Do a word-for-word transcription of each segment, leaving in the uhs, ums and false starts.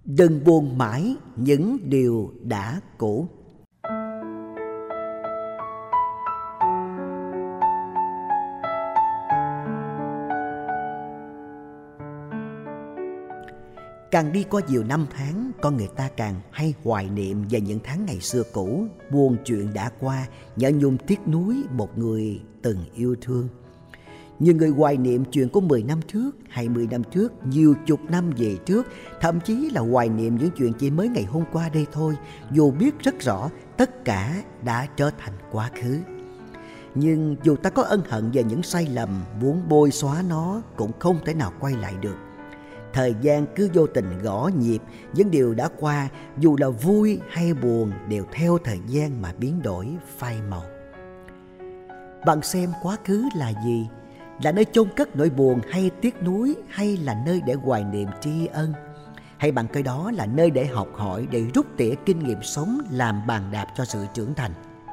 Đừng buồn mãi những điều đã cũ. Càng đi qua nhiều năm tháng, con người ta càng hay hoài niệm về những tháng ngày xưa cũ, buồn chuyện đã qua, nhớ nhung tiếc nuối một người từng yêu thương. Nhiều người hoài niệm chuyện của mười năm trước, hai mươi năm trước, nhiều chục năm về trước, thậm chí là hoài niệm những chuyện chỉ mới ngày hôm qua đây thôi, dù biết rất rõ tất cả đã trở thành quá khứ. Nhưng dù ta có ân hận về những sai lầm, muốn bôi xóa nó cũng không thể nào quay lại được. Thời gian cứ vô tình gõ nhịp, những điều đã qua, dù là vui hay buồn, đều theo thời gian mà biến đổi, phai màu. Bạn xem quá khứ là gì? Là nơi chôn cất nỗi buồn hay tiếc nuối, hay là nơi để hoài niệm tri ân? Hay bạn coi đó là nơi để học hỏi, để rút tỉa kinh nghiệm sống, làm bàn đạp cho sự trưởng thành?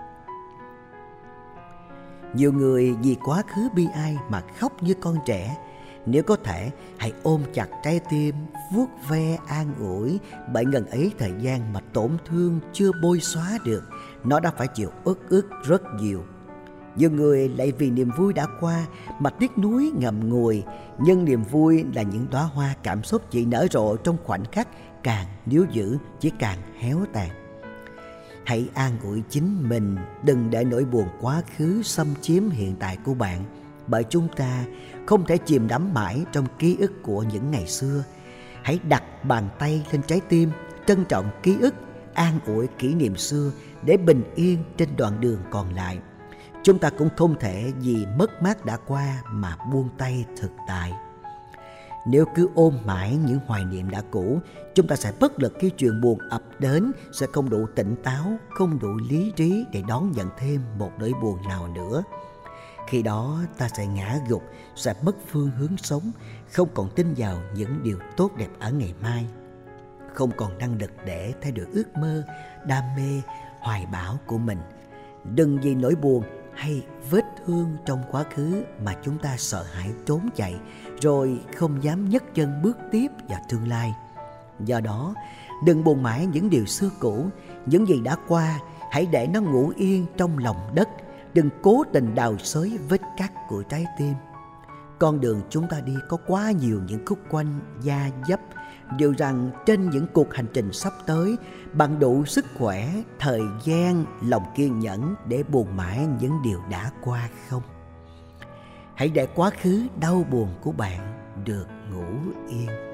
Nhiều người vì quá khứ bi ai mà khóc như con trẻ. Nếu có thể, hãy ôm chặt trái tim, vuốt ve an ủi, bởi ngần ấy thời gian mà tổn thương chưa bôi xóa được, nó đã phải chịu uất ức rất nhiều. Nhiều người lại vì niềm vui đã qua mà tiếc nuối ngậm ngùi, nhưng niềm vui là những đóa hoa cảm xúc chỉ nở rộ trong khoảnh khắc, càng níu giữ chỉ càng héo tàn. Hãy an ủi chính mình, đừng để nỗi buồn quá khứ xâm chiếm hiện tại của bạn, bởi chúng ta không thể chìm đắm mãi trong ký ức của những ngày xưa. Hãy đặt bàn tay lên trái tim, trân trọng ký ức, an ủi kỷ niệm xưa để bình yên trên đoạn đường còn lại. Chúng ta cũng không thể vì mất mát đã qua mà buông tay thực tại. Nếu cứ ôm mãi những hoài niệm đã cũ, chúng ta sẽ bất lực khi chuyện buồn ập đến, sẽ không đủ tỉnh táo, không đủ lý trí để đón nhận thêm một nỗi buồn nào nữa. Khi đó ta sẽ ngã gục, sẽ mất phương hướng sống, không còn tin vào những điều tốt đẹp ở ngày mai, không còn năng lực để thay đổi ước mơ, đam mê, hoài bão của mình. Đừng vì nỗi buồn hay vết thương trong quá khứ mà chúng ta sợ hãi trốn chạy, rồi không dám nhấc chân bước tiếp vào tương lai. Do đó, đừng buồn mãi những điều xưa cũ, những gì đã qua, hãy để nó ngủ yên trong lòng đất. Đừng cố tình đào xới vết cắt của trái tim. Con đường chúng ta đi có quá nhiều những khúc quanh, da dấp. Điều rằng trên những cuộc hành trình sắp tới, bạn đủ sức khỏe, thời gian, lòng kiên nhẫn để buồn mãi những điều đã qua không? Hãy để quá khứ đau buồn của bạn được ngủ yên.